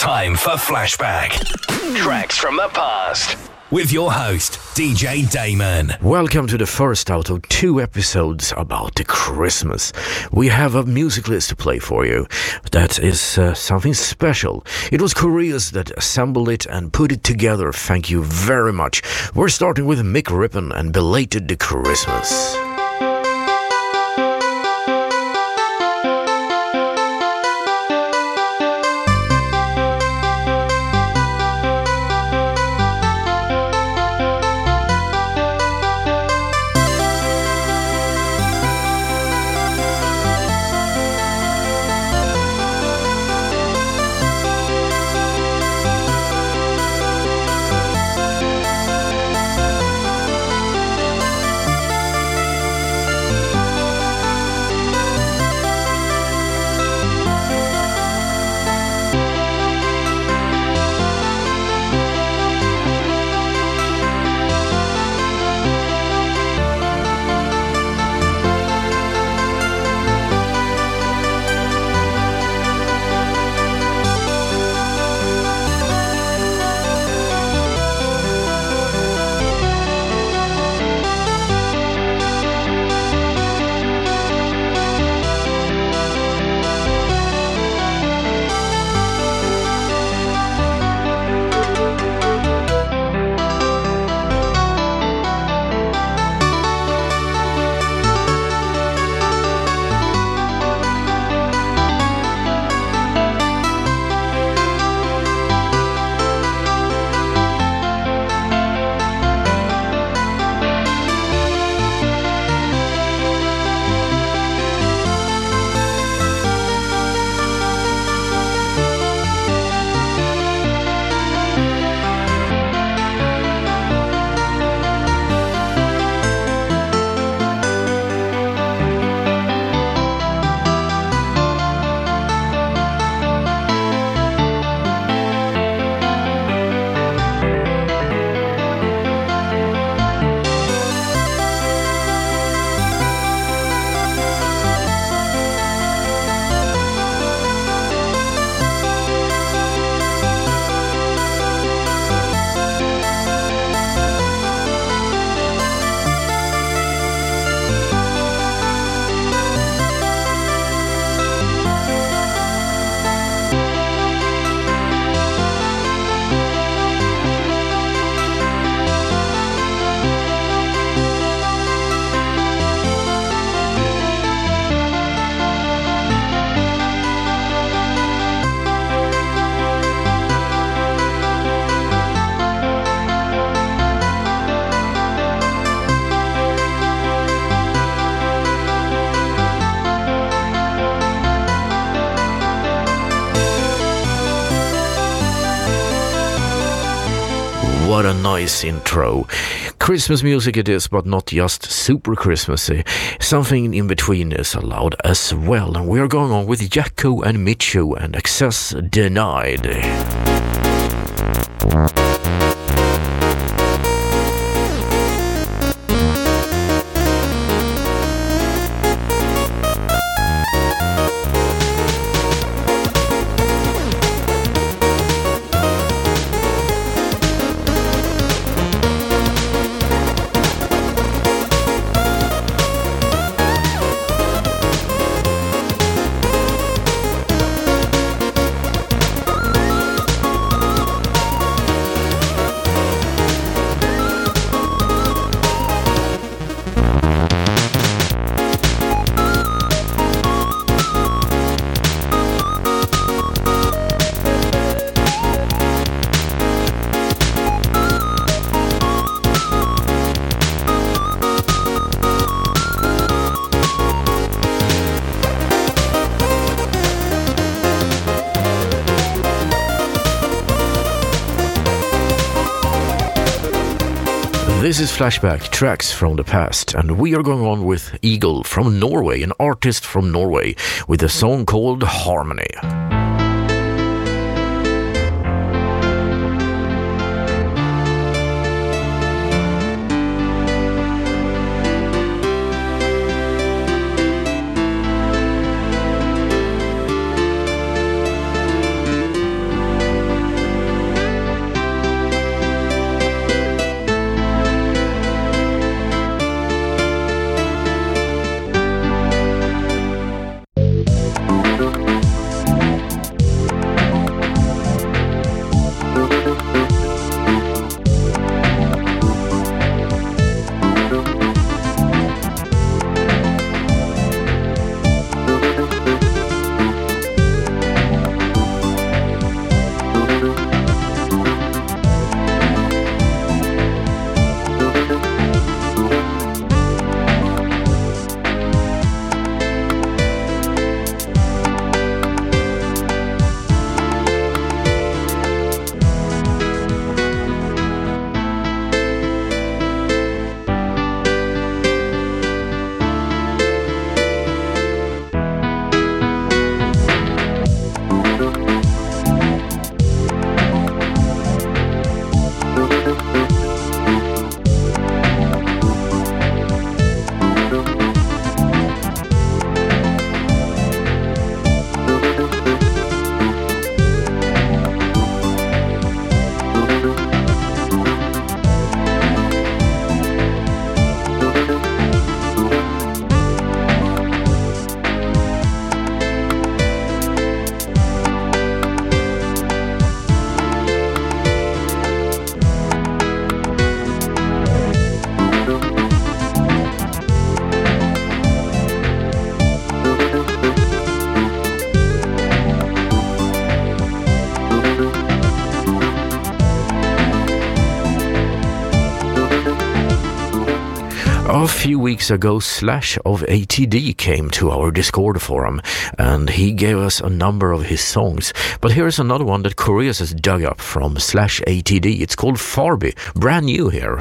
time for Flashback. Tracks from the past. With your host, DJ Damon. Welcome to the first out of 2 episodes about the Christmas. We have a music list to play for you. That is something special. It was Koreans that assembled it and put it together. Thank you very much. We're starting with Mick Rippon and Belated Christmas. What a nice intro. Christmas music it is, but not just super Christmassy. Something in between is allowed as well. And we're going on with Jacko and Micho and Access Denied. This is Flashback, tracks from the past, and we are going on with Eagle from Norway, an artist from Norway, with a song called Harmony. A few weeks ago, Slash of ATD came to our Discord forum, and he gave us a number of his songs. But here's another one that Kurios has dug up from Slash ATD. It's called Farby, brand new here.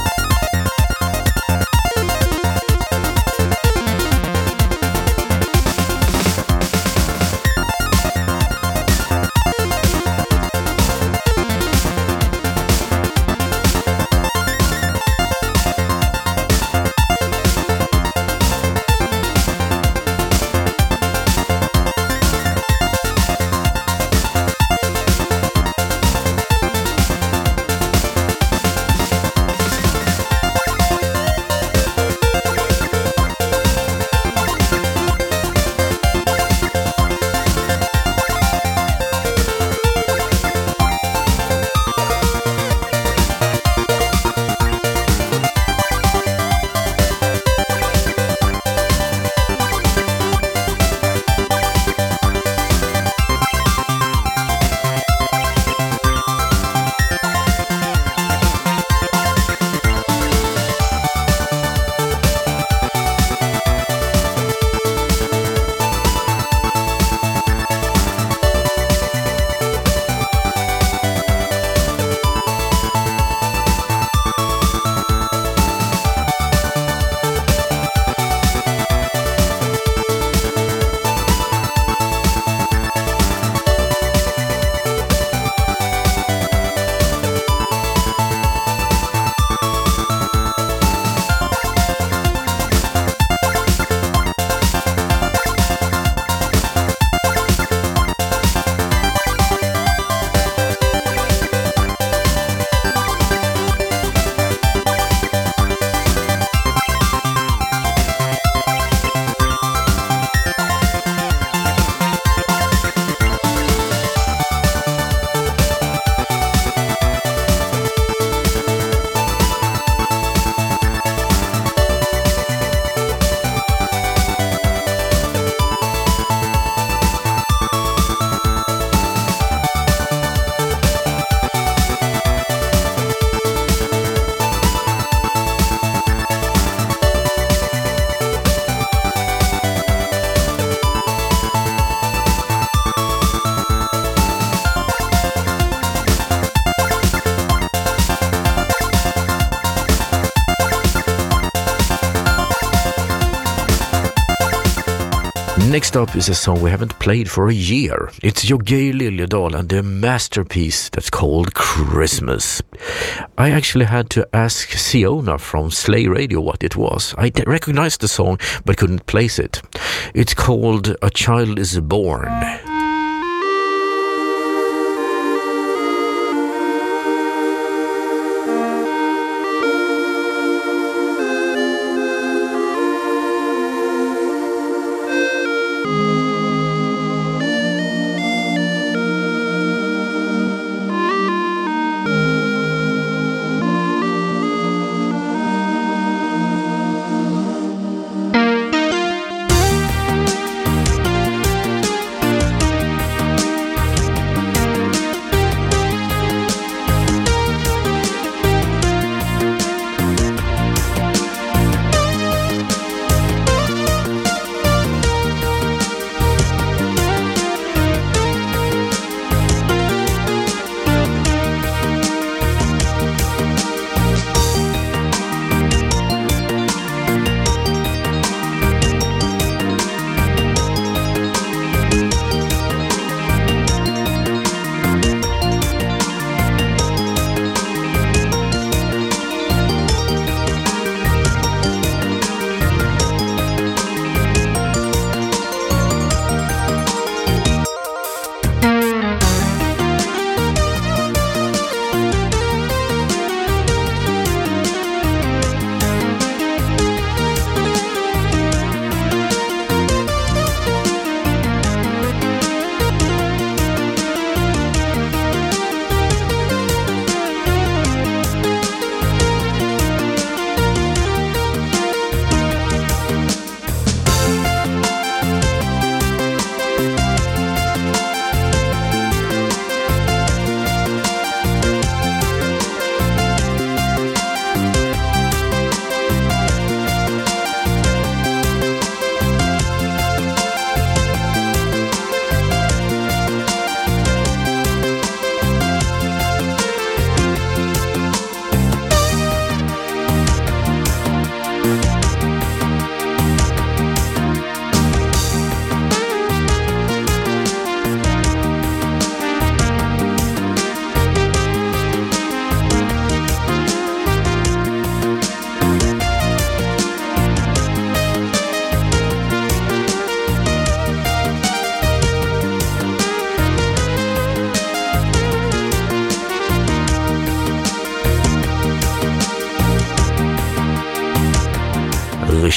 Next up is a song we haven't played for a year. It's Geir Liljedahl and their masterpiece that's called Christmas. I actually had to ask Siona from Slay Radio what it was. I recognized the song but couldn't place it. It's called A Child is Born.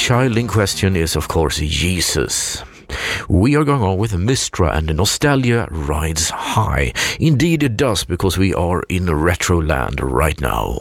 child in question is, of course, Jesus. We are going on with Mistra, and the nostalgia rides high. Indeed it does, because we are in retro land right now.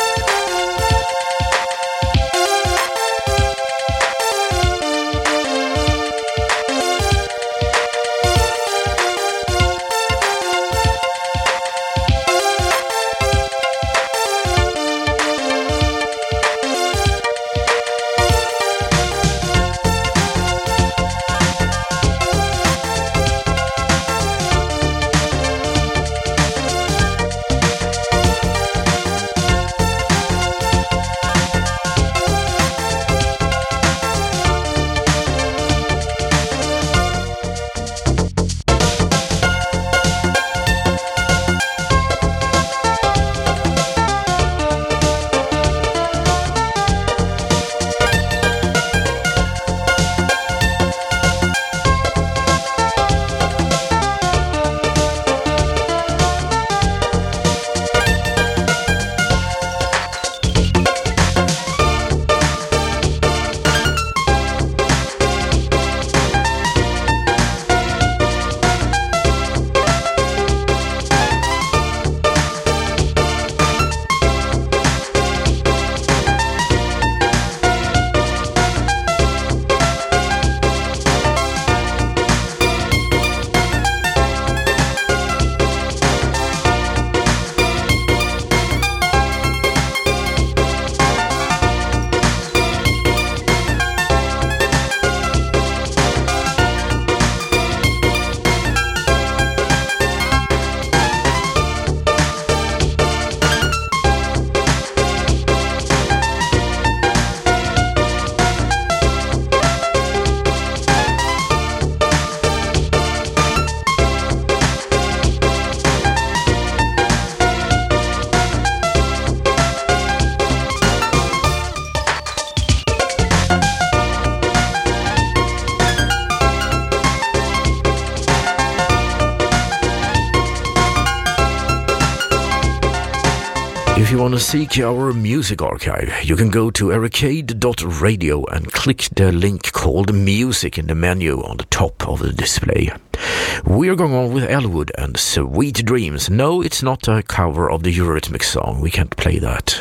If you want to seek our music archive, you can go to arcade.radio and click the link called Music in the menu on the top of the display. We are going on with Elwood and Sweet Dreams. No, it's not a cover of the Eurythmics song. We can't play that.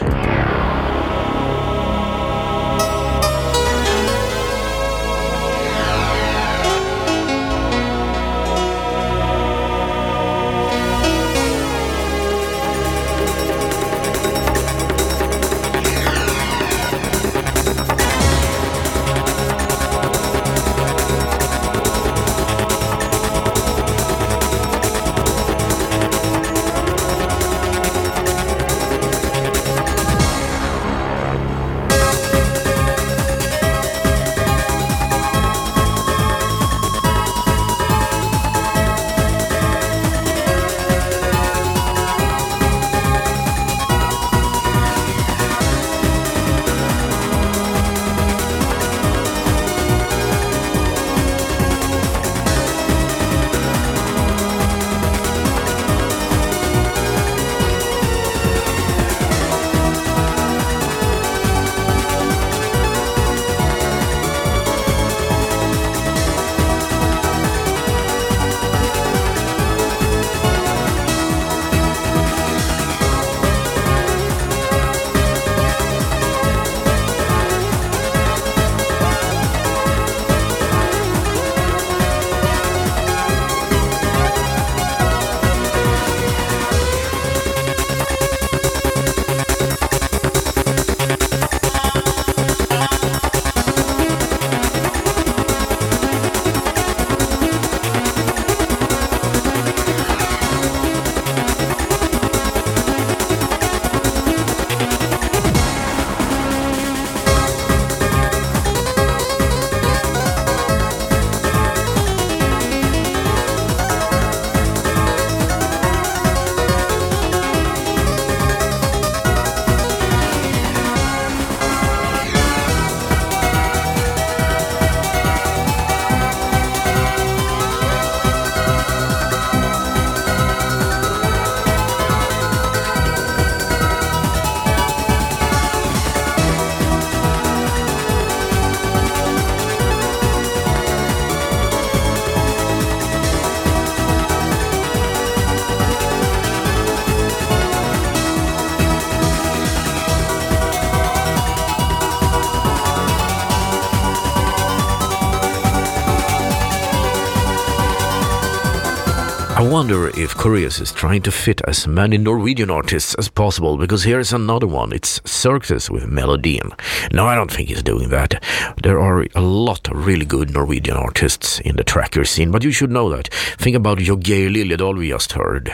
wonder if Kurious is trying to fit as many Norwegian artists as possible, because here's another one. It's Circus with Melodien. No, I don't think he's doing that. There are a lot of really good Norwegian artists in the tracker scene, but you should know that. Think about Geir Liljedahl we just heard.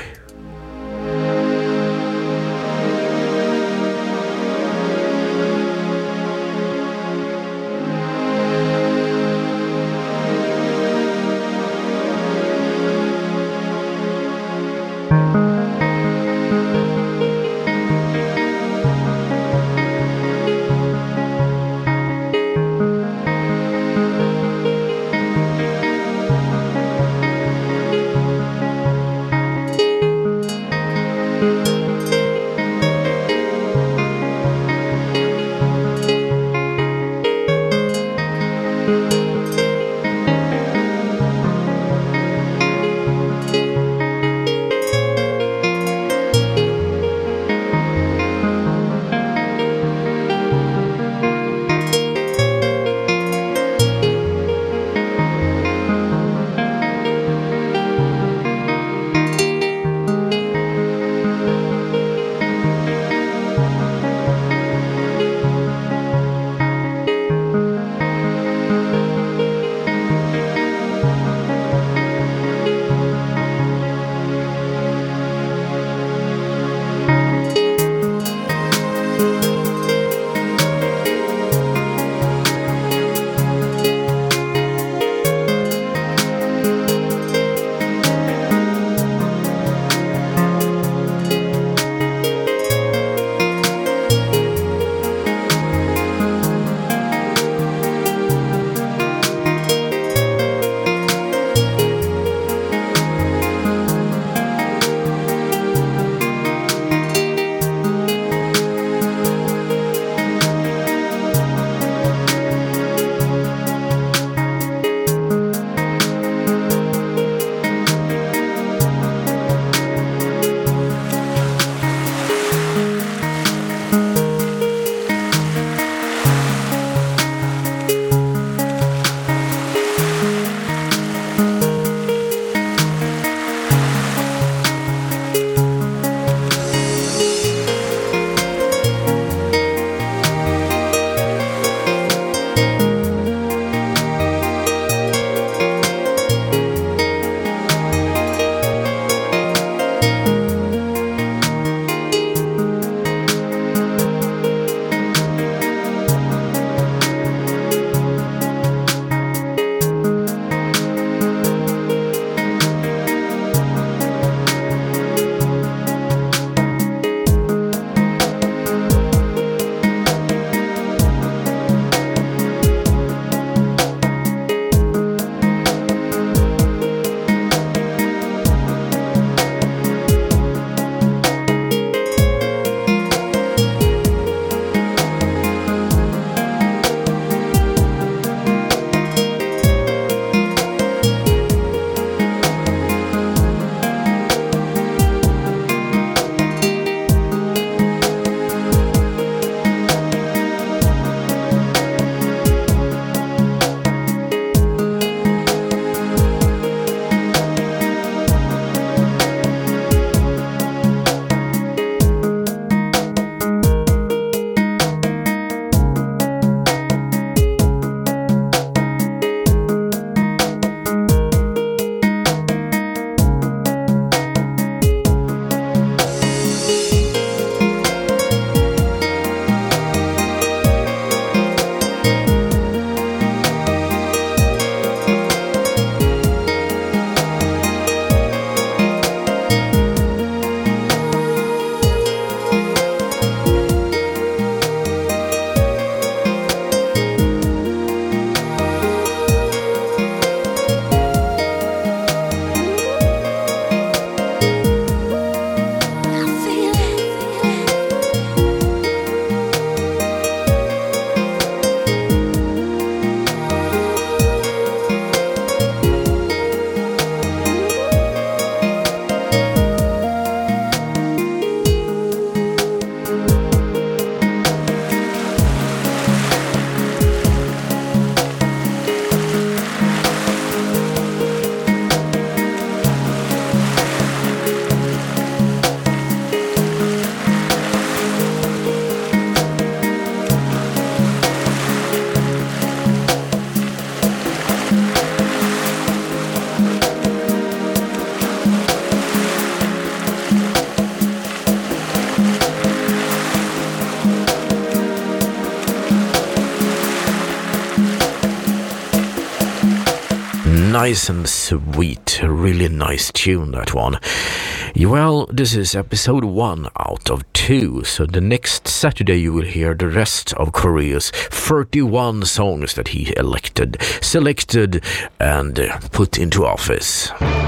Nice and sweet, really nice tune, that one. Well, this is episode 1 out of 2, so the next Saturday you will hear the rest of Korea's 31 songs that he selected and put into office.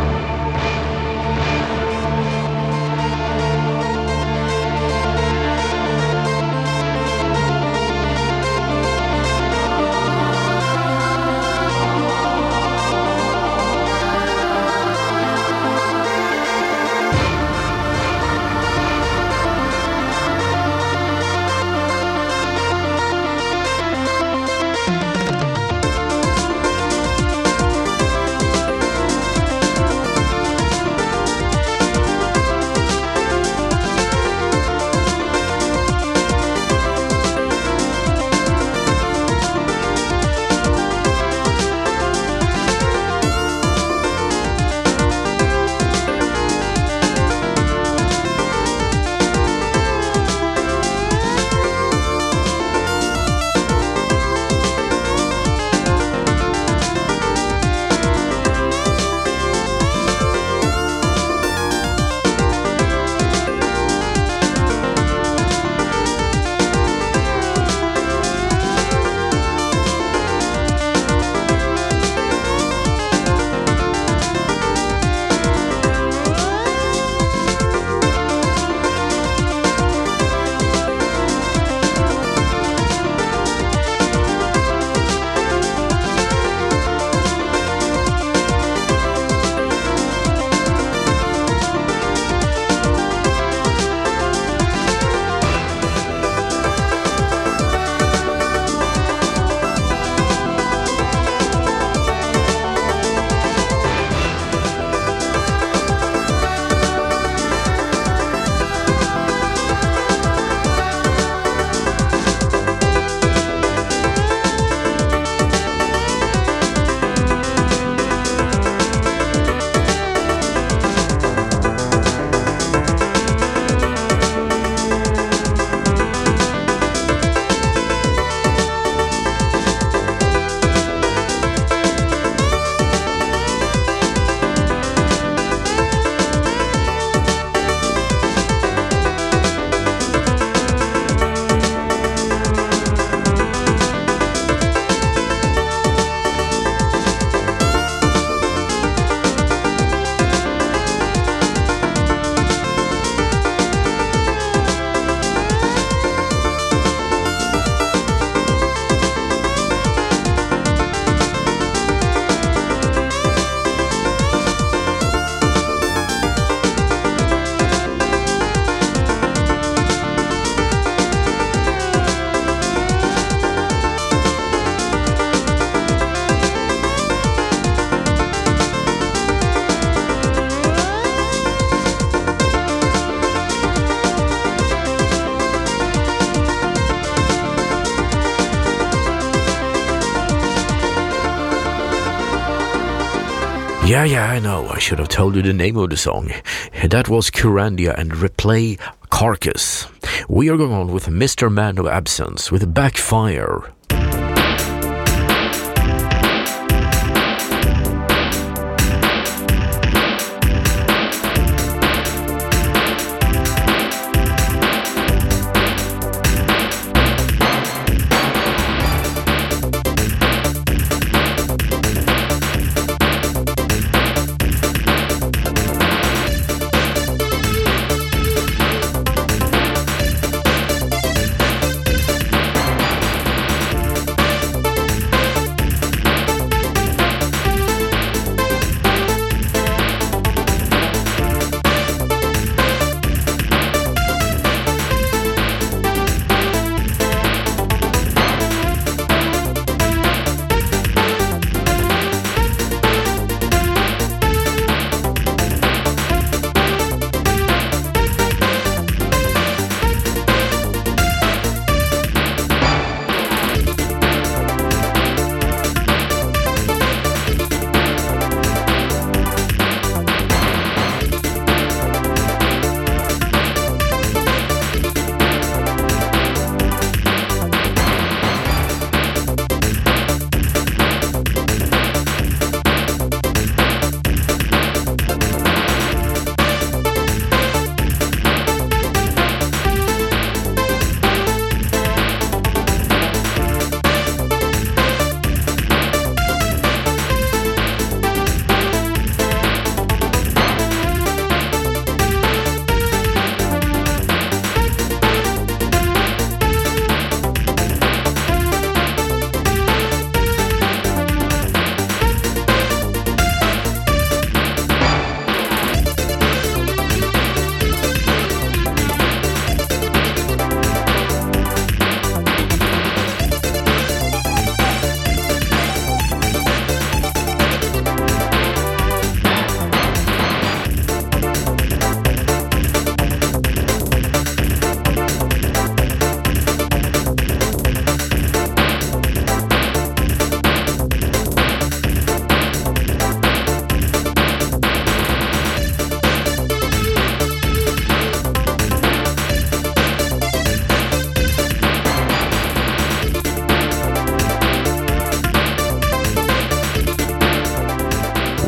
Yeah, I know. I should have told you the name of the song. That was Kurandia and Replay Carcass. We are going on with Mr. Man of Absence with Backfire.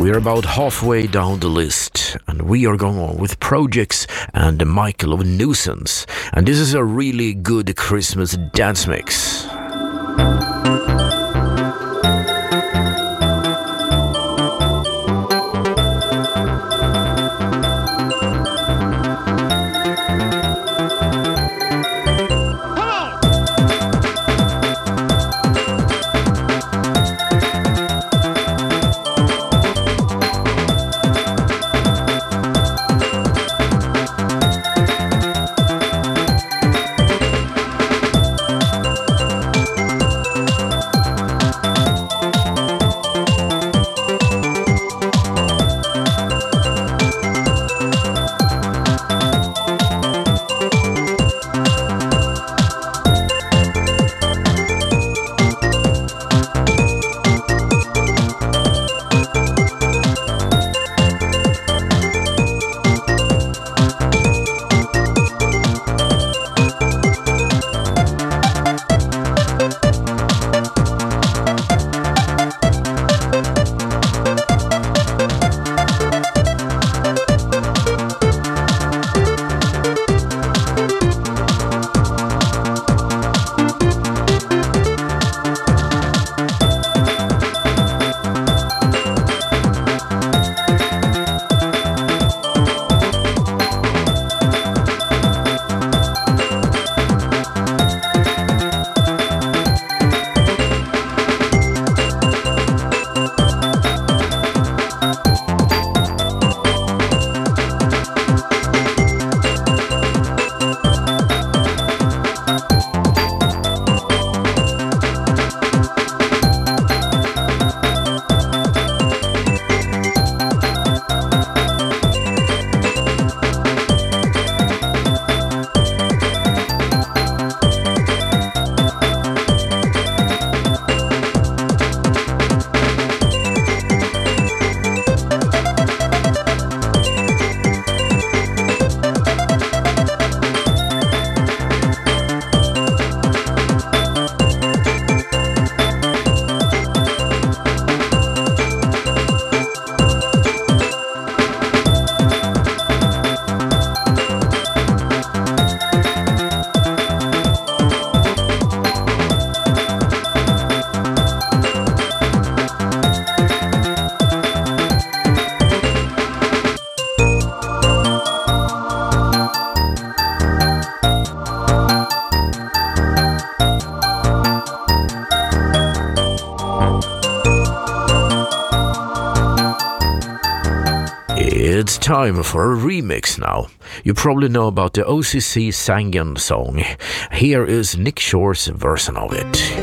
We're about halfway down the list, and we are going on with Projects and Michael of Nuisance. And this is a really good Christmas dance mix. It's time for a remix now. You probably know about the OCC Sangan song. Here is Nick Shore's version of it.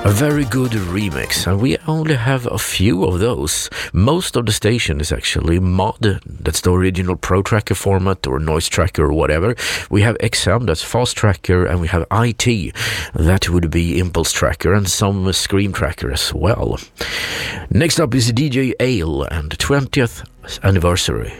A very good remix, and we only have a few of those. Most of the station is actually mod, that's the original Pro Tracker format or Noise Tracker or whatever. We have XM, that's Fast Tracker, and we have IT, that would be Impulse Tracker, and some Scream Tracker as well. Next up is DJ Ale and 20th anniversary.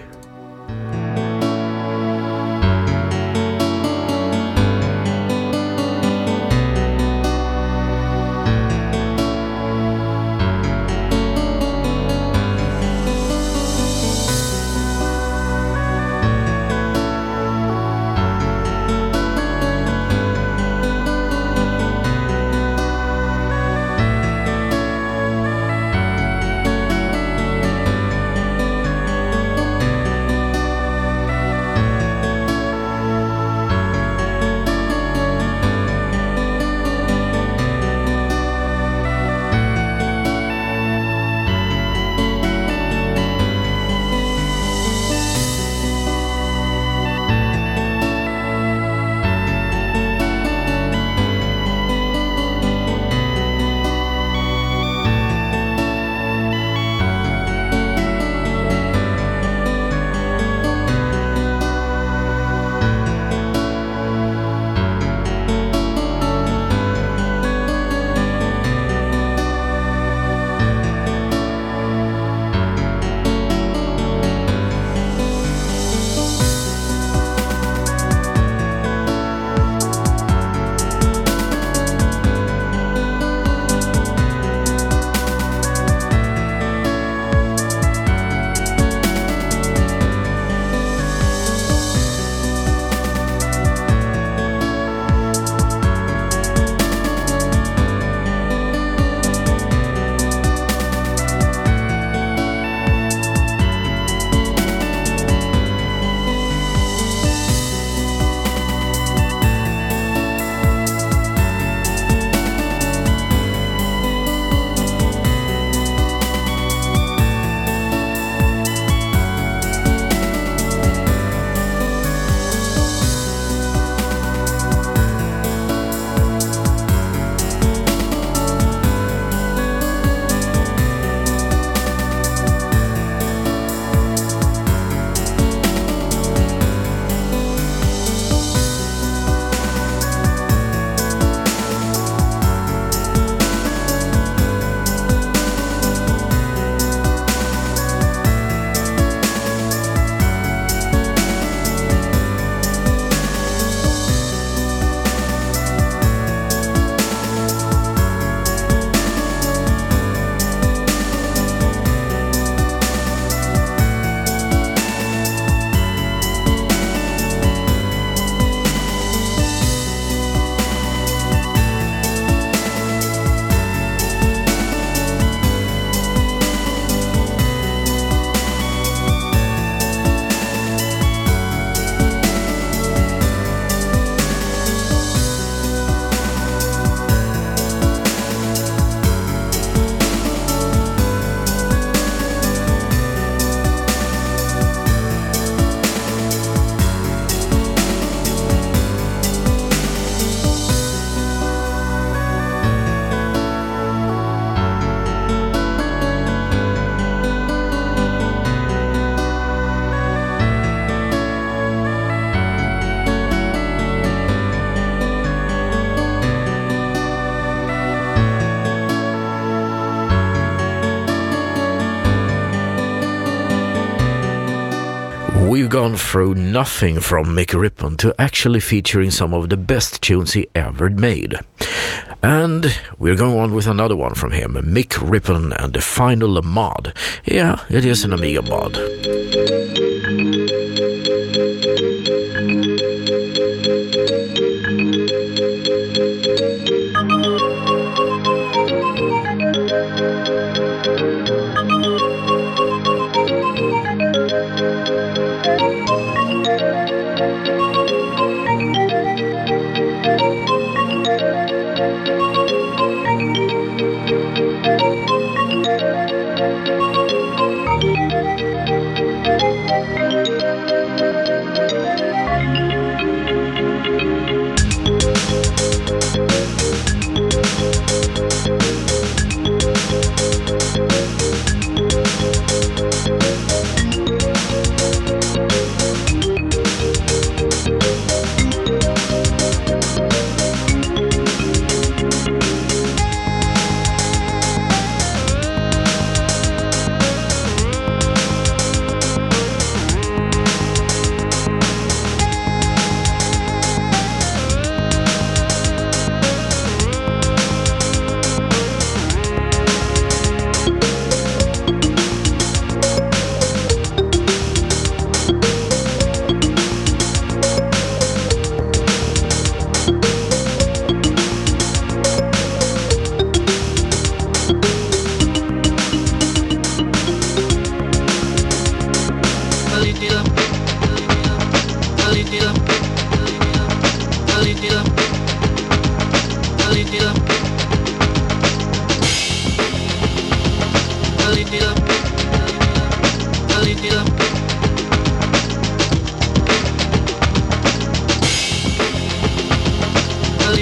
We've gone through nothing from Mick Rippon to actually featuring some of the best tunes he ever made. And we're going on with another one from him, Mick Rippon and the Final Mod. Yeah, it is an Amiga mod.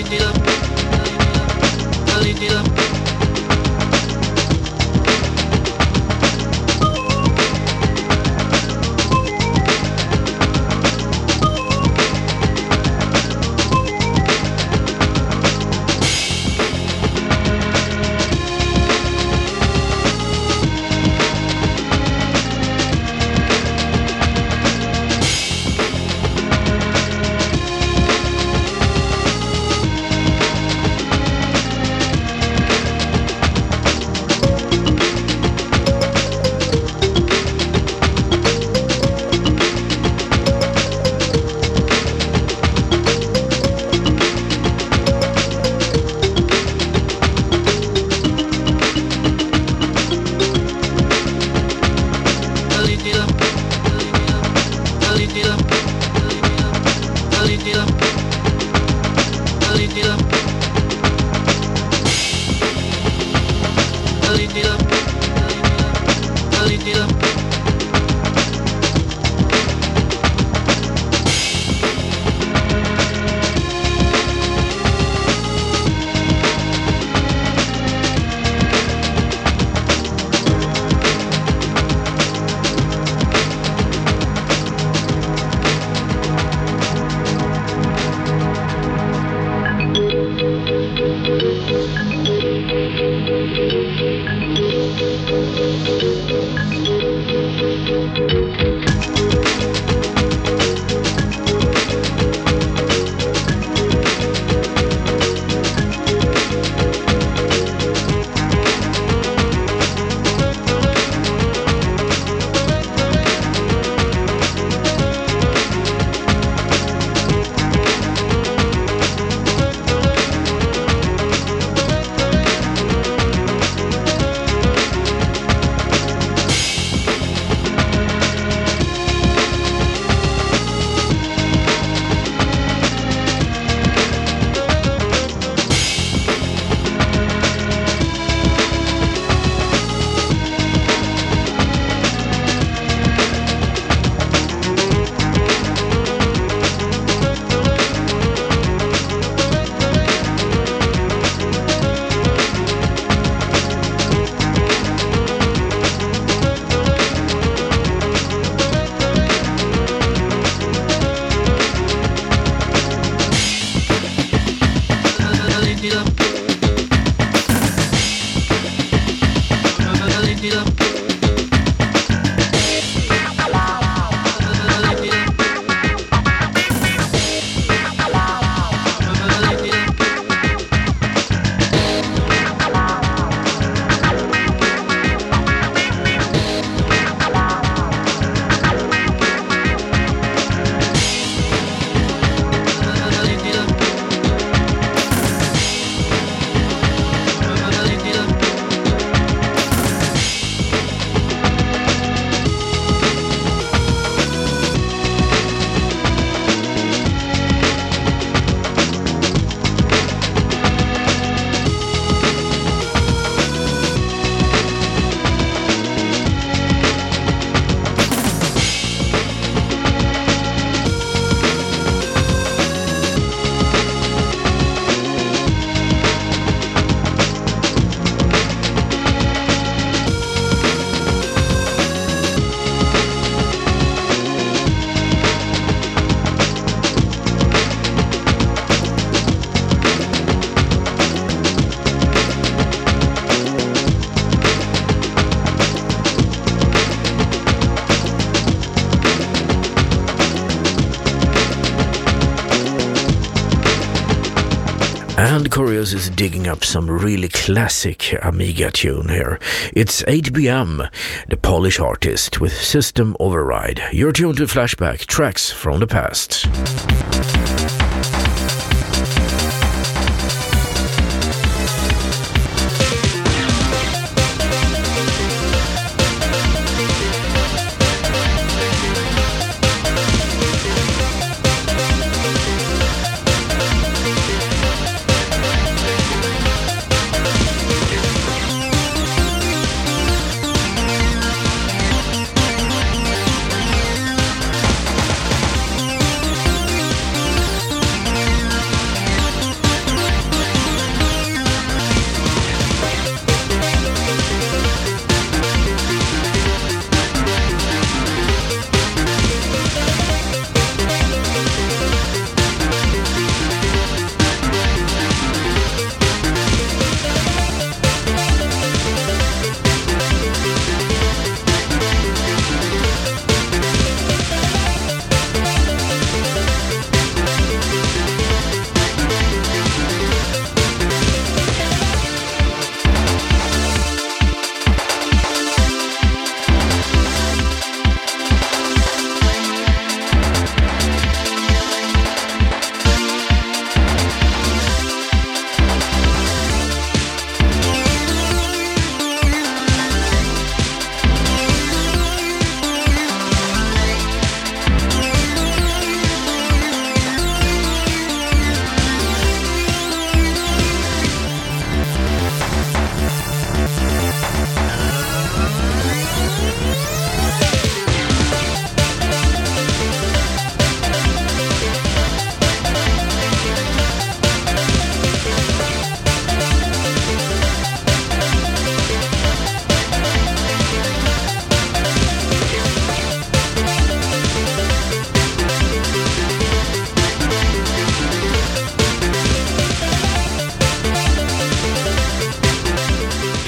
And Curious is digging up some really classic Amiga tune here. It's 8BM, the Polish artist, with System Override. You're tuned to Flashback, tracks from the past.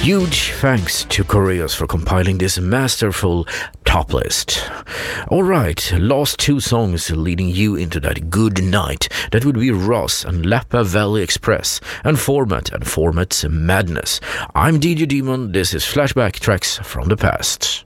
Huge thanks to Koreas for compiling this masterful top list. Alright, last two songs leading you into that good night. That would be Ross and Lappa Valley Express and Format's Madness. I'm DJ Demon, this is Flashback Tracks from the Past.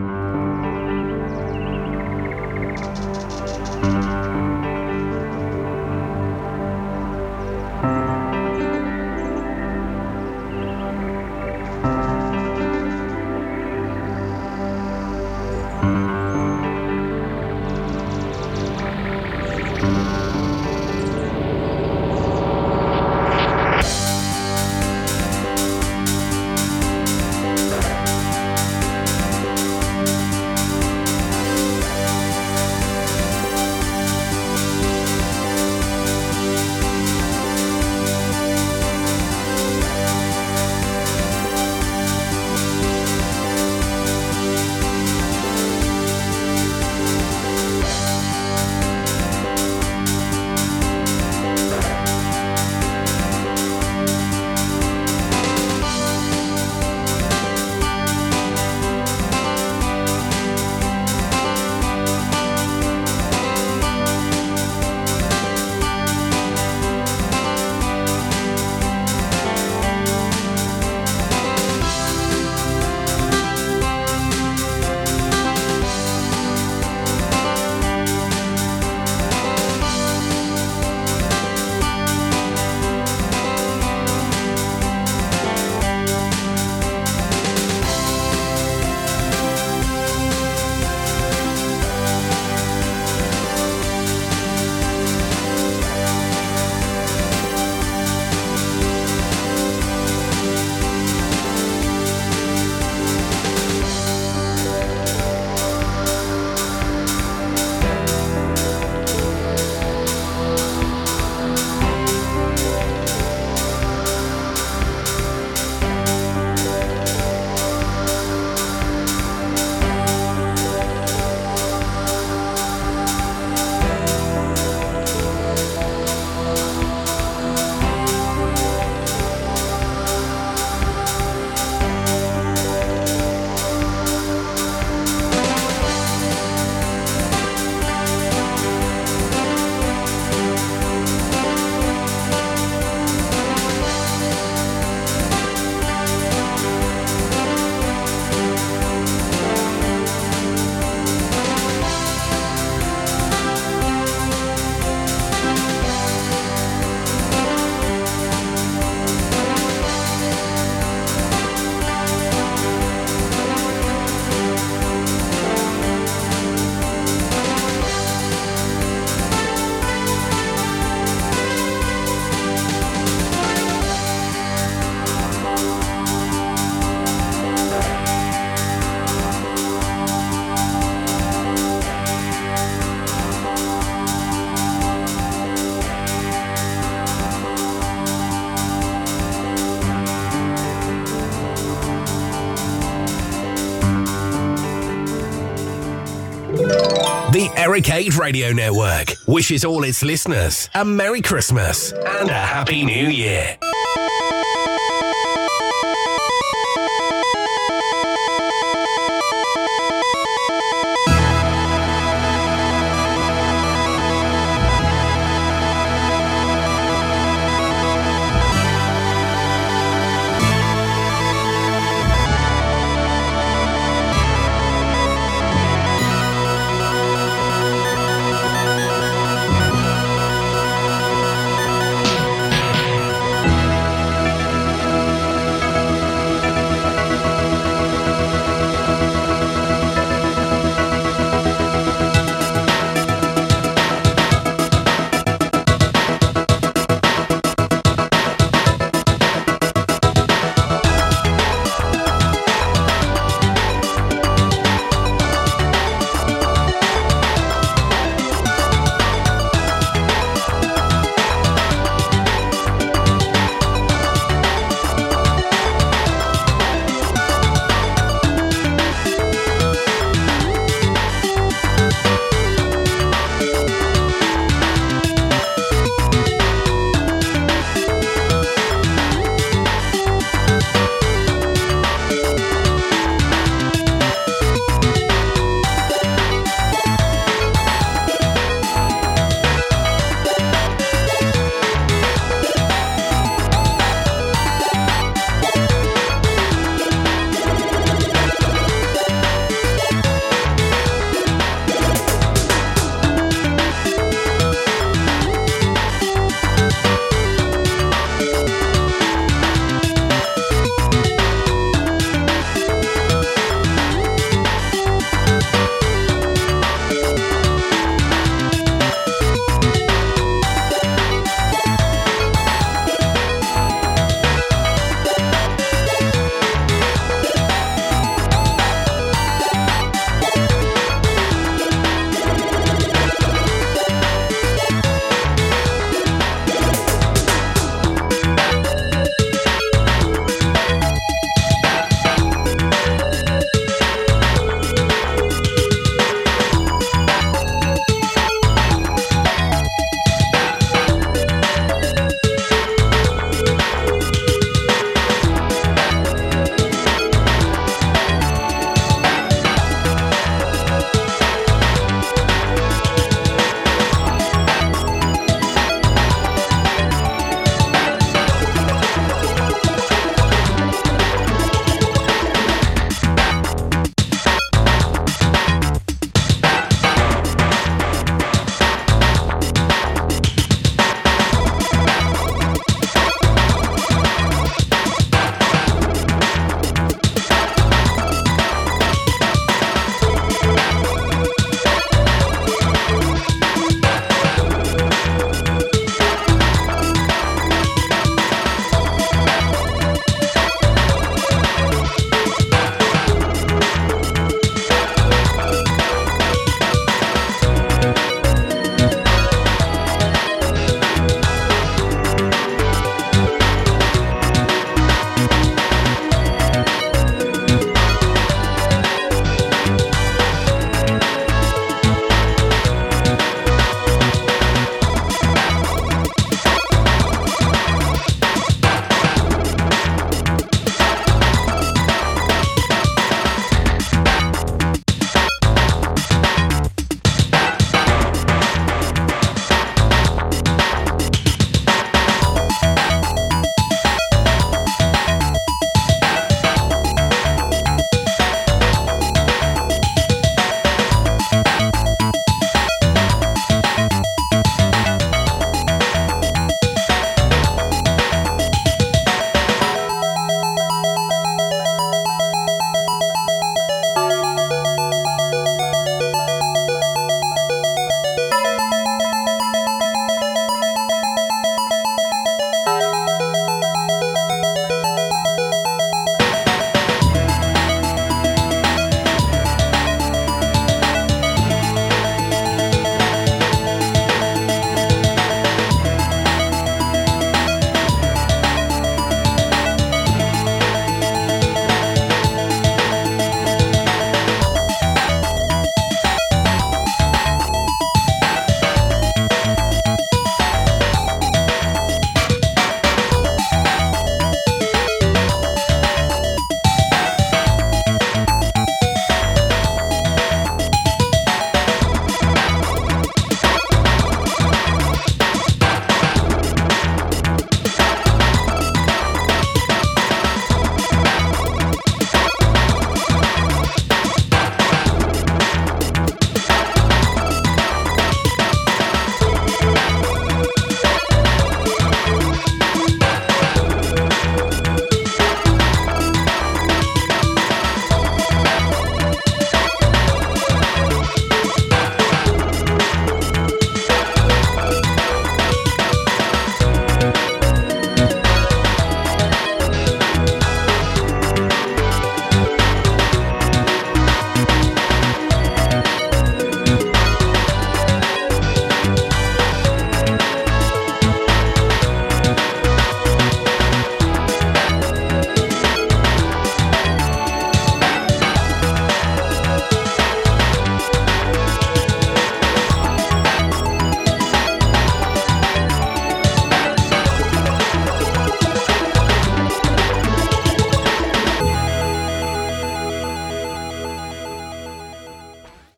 The Eric Radio Network wishes all its listeners a Merry Christmas and a Happy New Year.